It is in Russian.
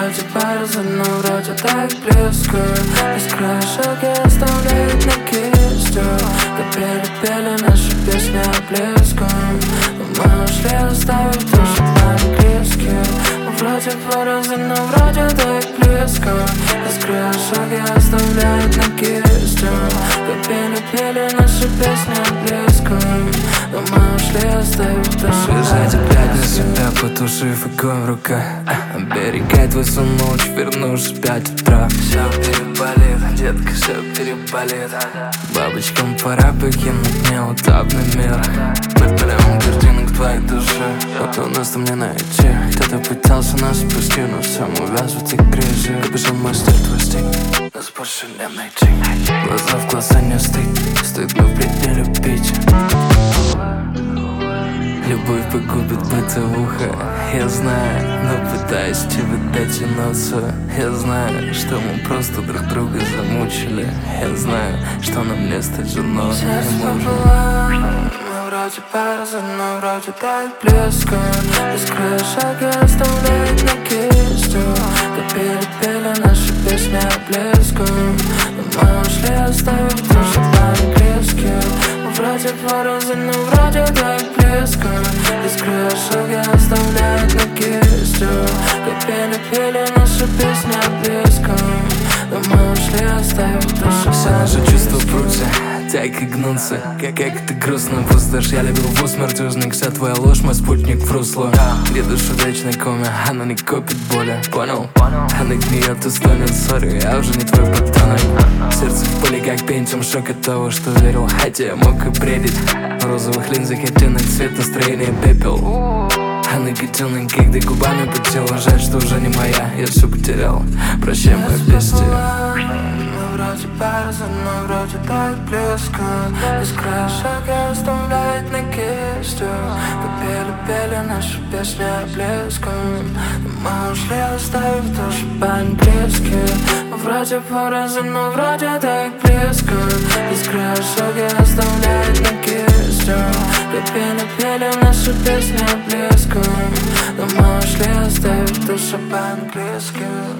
вроде паруса, но вроде так близко. Искра шаги оставляет на кистью. Пели наши песни о близком. Но мы ушли, оставив душу по-английски. Мы вроде паруса, но вроде так близко. Искра шаги оставляет на кистью. Пели наши песни о близком. Но мы ушли, оставив душу. Бежать опять на себя, потушив огонь в руках. Оберегай твой сон ночь, вернувшись в 5 утра. Все переболит, детка, все переболит. Бабочкам пора покинуть неудобный мир. Подберем картинок твоей души. Вот у нас там не найти. Кто-то пытался нас спасти, но сам увяз в этой грязи. Капюшон мой стиль твой стиль, нас больше не найти. Глаза в глаза не стоит мы впредь не любить. Любовь погубит бытовуха, я знаю, но пытаюсь тебе дотянуться. Я знаю, что мы просто друг друга замучили. Я знаю, что нам не стать женой. Сердце пополам, мы вроде паруса, но вроде так близко. Искра шаги оставляет на кистью. Пели наши песни о близком. Но мы ушли, оставив душу по-английски. Мы вроде паруса, но вроде так близко. Искра шаги оставляет на кистью. Пели наши песни о близком. Но мы ушли, оставив душу. Все наши чувства прутся, так и гнутся. Как ты грустно пустошь. Я любил в усмерть узник, вся твоя ложь, мой спутник в русло. Где душу вечной коме, она не копит боли. Понял? Она гниет и стонет, сори, я уже не твой подонок. Сердце в пыли, как пентиум, шок от того, что верил, хотя я мог и бредить. В розовых линзах оттенок цвет, настроение пепел. Она котенок, когда губами потела. Жаль, что уже не моя, я все потерял. Прощай, моя бестия. Мы вроде паруса, но вроде так близко. Искра шаги оставляет на кистью. Пели наши песни о близком. Но мы ушли, оставив душу по-английски. Мы вроде паруса, но вроде так близко. Искра шаги оставляет на кистью. Пели наши песни о близком. Но мы ушли, оставив душу по-английски.